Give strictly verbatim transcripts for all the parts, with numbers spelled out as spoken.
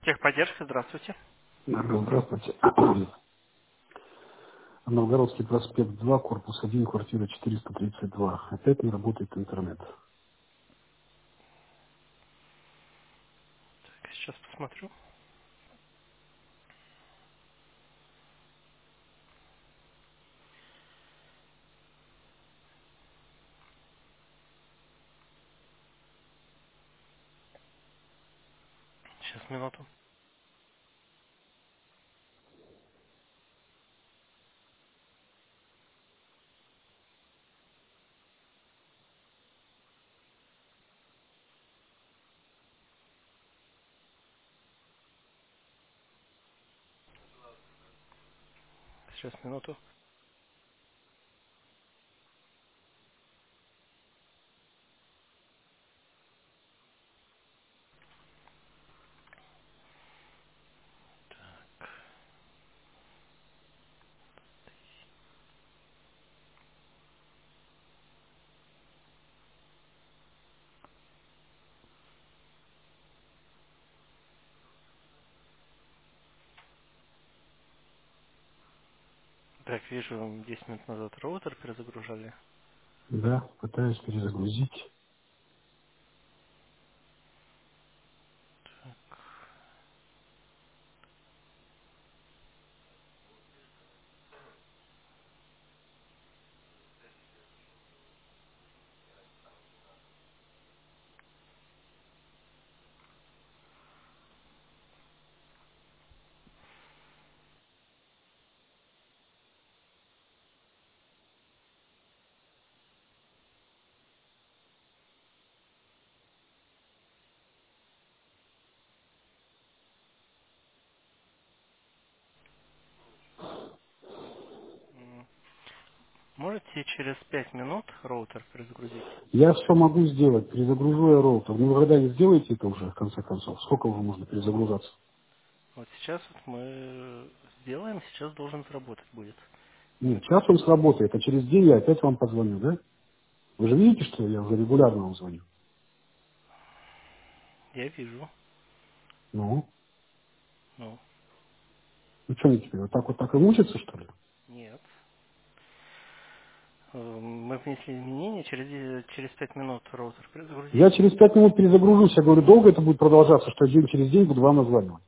Техподдержка, здравствуйте. Алло, здравствуйте. Новгородский проспект два, корпус один, квартира четыреста тридцать два. Опять не работает интернет. Так, сейчас посмотрю. Сейчас, минуту. Сейчас, минуту. Так, вижу, десять минут назад роутер перезагружали. Да, пытаюсь перезагрузить. М, Можете через пять минут роутер перезагрузить? Я все могу сделать, перезагружу я роутер. Ну, вы когда не сделаете это уже, в конце концов? Сколько уже можно перезагружаться? Вот сейчас вот мы сделаем, сейчас должен сработать будет. Нет, сейчас он сработает, а через день я опять вам позвоню, да? Вы же видите, что я уже регулярно вам звоню? Я вижу. Ну, Ну, ну что мне теперь, вот так вот так и мучиться, что ли? нет. Э, Мы внесли изменения, через, через пять минут роутер Я перезагрузить. через пять минут перезагружусь. Я говорю, долго это будет продолжаться, что я день через день буду вам названивать.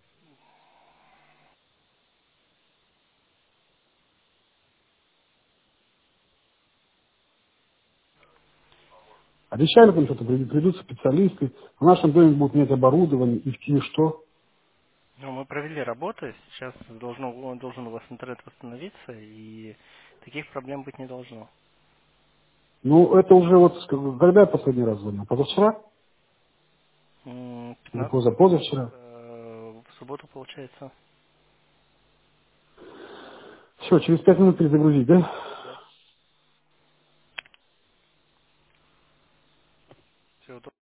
Обещали там что-то, придут придут специалисты, в нашем доме будут иметь оборудование, и, и что? Ну, мы провели работу, сейчас должно, он должен у вас интернет восстановиться, и таких проблем быть не должно. Ну, это уже вот, ск- когда я последний раз звонил? Позавчера? М, Или пятнадцатого поза, это позавчера? в субботу получается. Все, через пять минут перезагрузить, да?